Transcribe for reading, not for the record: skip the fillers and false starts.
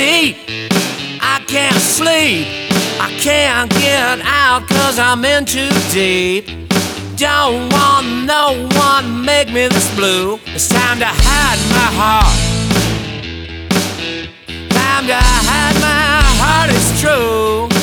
deep. I can't sleep, I can't get out 'cause I'm in too deep. Don't want no one to make me this blue. It's time to hide my heart. Time to hide my heart, it's true.